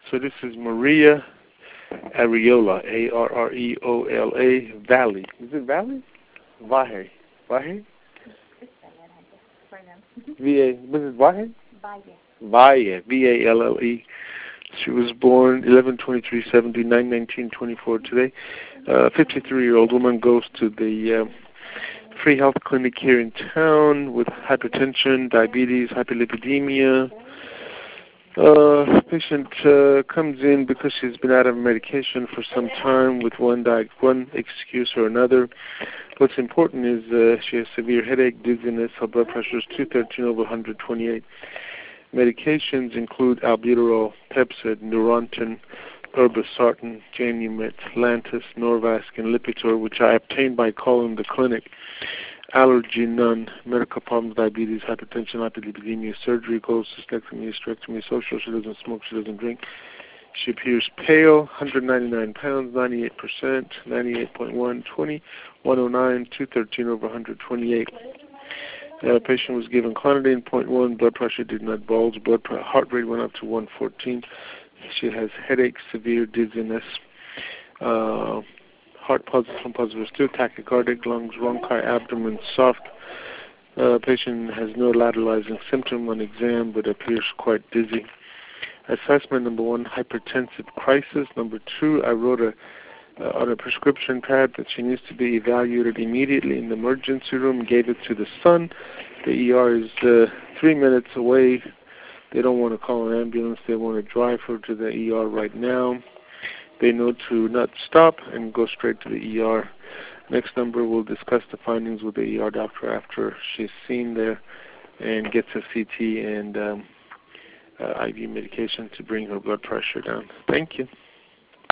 So this is Maria Areola, A-R-R-E-O-L-A, Valley. Is it Valley? Valle. Valle? V-A, was it Valle? Valle, V-A-L-L-E. She was born 11/23/70, 9/19/24 today. 53-year-old woman goes to the free health clinic here in town with hypertension, diabetes, hyperlipidemia. Patient comes in because she's been out of medication for some time with one excuse or another. What's important is she has severe headache, dizziness, her blood pressure is 213/128. Medications include albuterol, Pepcid, Neurontin, Irbesartan, Janumet, Lantus, Norvasc, and Lipitor, which I obtained by calling the clinic. Allergy, none. Medical problems, diabetes, hypertension, hyperlipidemia, surgery, goals, cystectomy, hysterectomy, social. She doesn't smoke, she doesn't drink. She appears pale, 199 pounds, 98%, 98.1, 20, 109, 213/128. Patient was given clonidine 0.1, blood pressure did not bulge, heart rate went up to 114. She has headache, severe dizziness, heart pulses from pulses still, tachycardic, lungs, rhonchi, abdomen soft. Patient has no lateralizing symptom on exam, but appears quite dizzy. Assessment: number 1, hypertensive crisis. Number 2, I wrote on a prescription pad that she needs to be evaluated immediately in the emergency room. Gave it to the son. The ER is 3 minutes away. They don't want to call an ambulance. They want to drive her to the ER right now. They know to not stop and go straight to the ER. Next number, we'll discuss the findings with the ER doctor after she's seen there and gets a CT and IV medication to bring her blood pressure down. Thank you.